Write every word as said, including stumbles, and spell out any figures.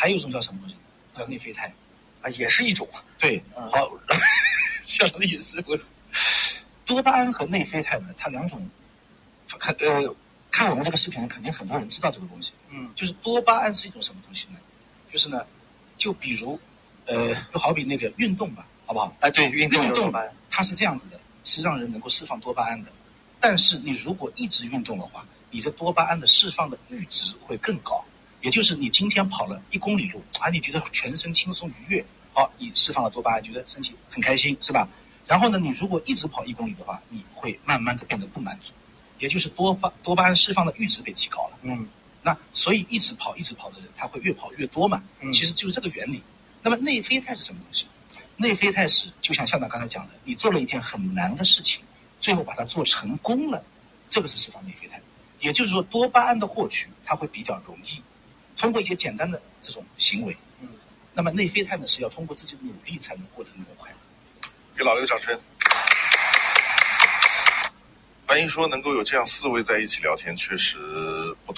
还有一种叫什么东西？叫内啡肽啊，也是一种。 对， 嗯、 好，像什么意思？我多巴胺和内啡肽呢，它两种，看呃，看我们这个视频，肯定很多人知道这个东西。 嗯， 就是多巴胺是一种什么东西呢？就是呢，就比如，呃，就好比那个运动吧，好不好？ 哎，对，运动运动它是这样子的，是让人能够释放多巴胺的。但是你如果一直运动的话，你的多巴胺的释放的阈值会更高。也就是你今天跑了一公里路啊，你觉得全身轻松愉悦，好，你释放了多巴胺，觉得身体很开心，是吧？然后呢，你如果一直跑一公里的话，你会慢慢的变得不满足，也就是多巴多巴胺释放的阈值被提高了。 嗯， 那所以一直跑一直跑的人，他会越跑越多嘛。 嗯， 其实就是这个原理。那么内啡肽是什么东西？内啡肽是就像校长刚才讲的，你做了一件很难的事情，最后把它做成功了，这个是释放内啡肽。也就是说，多巴胺的获取它会比较容易，通过一些简单的这种行为。 嗯， 那么内啡肽呢，是要通过自己的努力才能获得那么快。 给老刘掌声。樊一说能够有这样四位在一起聊天，确实